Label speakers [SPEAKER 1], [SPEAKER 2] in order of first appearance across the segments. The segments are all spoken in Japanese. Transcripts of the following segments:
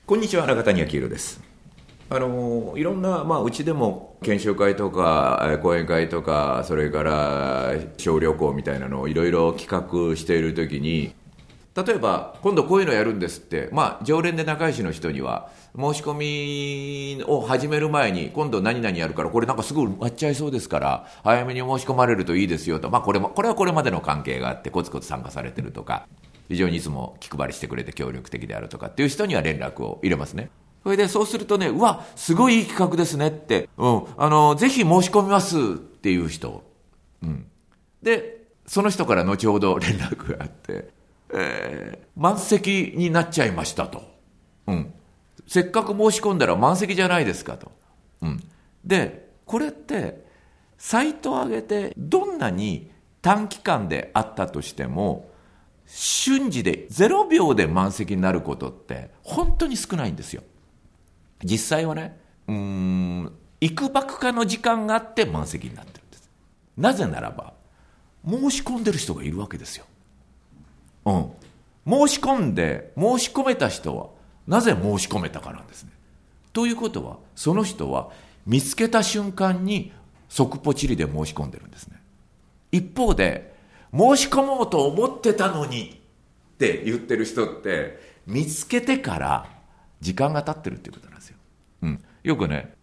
[SPEAKER 1] こんにちは、中谷明宏です。いろんな、うちでも研修会とか講演会とか、それから小旅行みたいなのをいろいろ企画しているときに、例えば今度こういうのやるんですって、常連で仲良しの人には申し込みを始める前に、今度何々やるからこれなんかすぐ埋まっちゃいそうですから早めに申し込まれるといいですよと、これはこれまでの関係があってコツコツ参加されてるとか、非常にいつも気配りしてくれて協力的であるとかっていう人には連絡を入れますね。それでそうするとね、うわすごいいい企画ですねって、ぜひ申し込みますっていう人、でその人から後ほど連絡があって、満席になっちゃいましたと、せっかく申し込んだら満席じゃないですかと、でこれってサイトを上げてどんなに短期間であったとしても瞬時で0秒で満席になることって本当に少ないんですよ。実際はね、いくばくかの時間があって満席になってるんです。なぜならば申し込んでる人がいるわけですよ。申し込めた人はなぜ申し込めたかなんですね。ということはその人は見つけた瞬間に即ポチリで申し込んでるんですね。一方で申し込もうと思ってたのにって言ってる人って見つけてから時間が経ってるっていうことなんですよ。よくね、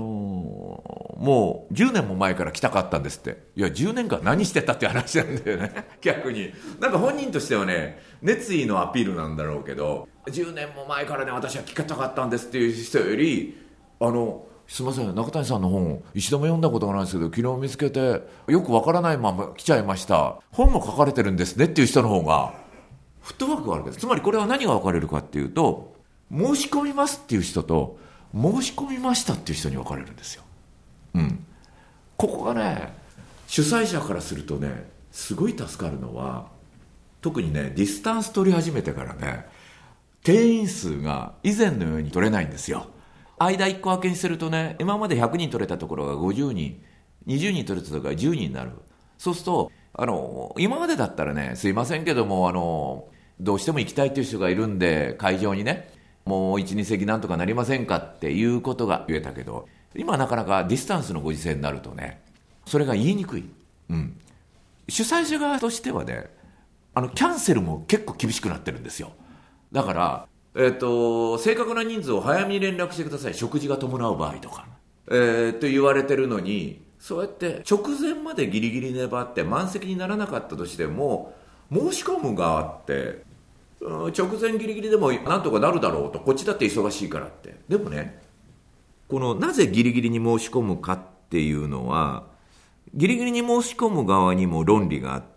[SPEAKER 1] もう10年も前から来たかったんですって。いや10年間何してたって話なんだよね逆になんか本人としてはね熱意のアピールなんだろうけど、10年も前からね私は聞きたかったんですっていう人より、すみません中谷さんの本一度も読んだことがないんですけど昨日見つけてよくわからないまま来ちゃいました、本も書かれてるんですねっていう人の方がフットワークがあるわけです。つまりこれは何が分かれるかっていうと、申し込みますっていう人と申し込みましたっていう人に分かれるんですよ。ここがね主催者からするとねすごい助かるのは、特にねディスタンス取り始めてからね定員数が以前のように取れないんですよ。間1個空けにするとね、今まで100人取れたところが50人20人取れたところが10人になる。そうすると今までだったらね、すいませんけどもどうしても行きたいという人がいるんで会場にねもう 1,2 席なんとかなりませんかっていうことが言えたけど、今なかなかディスタンスのご時世になるとねそれが言いにくい。主催者側としてはねキャンセルも結構厳しくなってるんですよ。だから正確な人数を早めに連絡してください、食事が伴う場合とか、と言われてるのに、そうやって直前までギリギリ粘って満席にならなかったとしても申し込む側って直前ギリギリでもなんとかなるだろうと、こっちだって忙しいからって。でもね、このなぜギリギリに申し込むかっていうのはギリギリに申し込む側にも論理があって、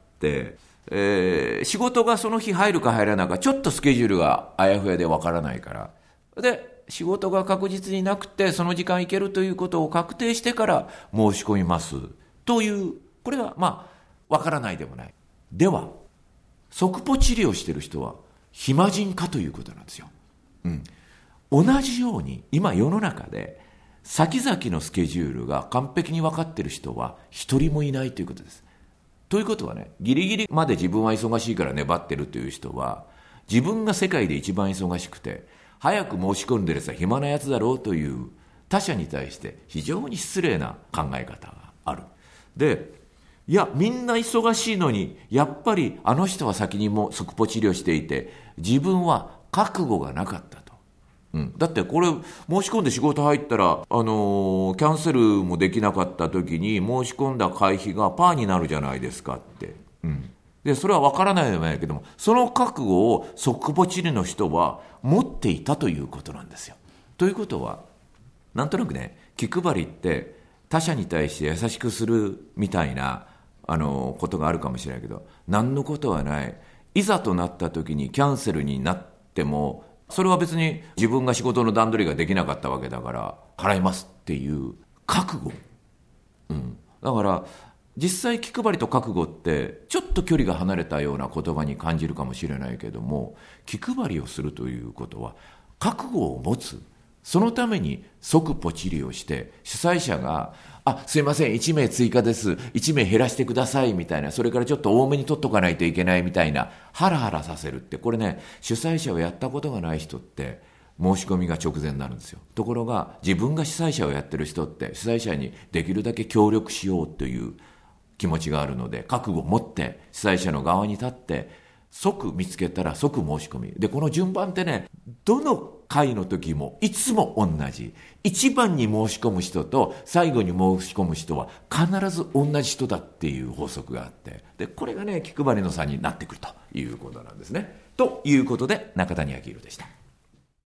[SPEAKER 1] 仕事がその日入るか入らないかちょっとスケジュールがあやふやでわからないから、で仕事が確実になくてその時間行けるということを確定してから申し込みますという、これはわからないでもない。では即ポ治療してる人は暇人かということなんですよ。同じように今世の中で先々のスケジュールが完璧に分かっている人は一人もいないということです。ということはね、ギリギリまで自分は忙しいから粘ってるという人は自分が世界で一番忙しくて早く申し込んでるやつは暇なやつだろうという他者に対して非常に失礼な考え方がある。で、いやみんな忙しいのにやっぱりあの人は先にも即ポ治療していて自分は覚悟がなかったと。だってこれ申し込んで仕事入ったらキャンセルもできなかった時に申し込んだ会費がパーになるじゃないですかって。でそれは分からないのないけども、その覚悟を即ポチリの人は持っていたということなんですよ。ということはなんとなくね、気配りって他者に対して優しくするみたいなことがあるかもしれないけど、何のことはない。いざとなった時にキャンセルになってもそれは別に自分が仕事の段取りができなかったわけだから払いますっていう覚悟、だから実際気配りと覚悟ってちょっと距離が離れたような言葉に感じるかもしれないけども、気配りをするということは覚悟を持つ。そのために即ポチリをして主催者がすいません1名追加です1名減らしてくださいみたいな、それからちょっと多めに取っとかないといけないみたいなハラハラさせるって、これね主催者をやったことがない人って申し込みが直前になるんですよ。ところが自分が主催者をやってる人って主催者にできるだけ協力しようという気持ちがあるので、覚悟を持って主催者の側に立って即見つけたら即申し込みで、この順番ってね、どの会の時もいつも同じ。一番に申し込む人と最後に申し込む人は必ず同じ人だっていう法則があって、でこれがね気配りの差になってくるということなんですね。ということで中谷明宏でした。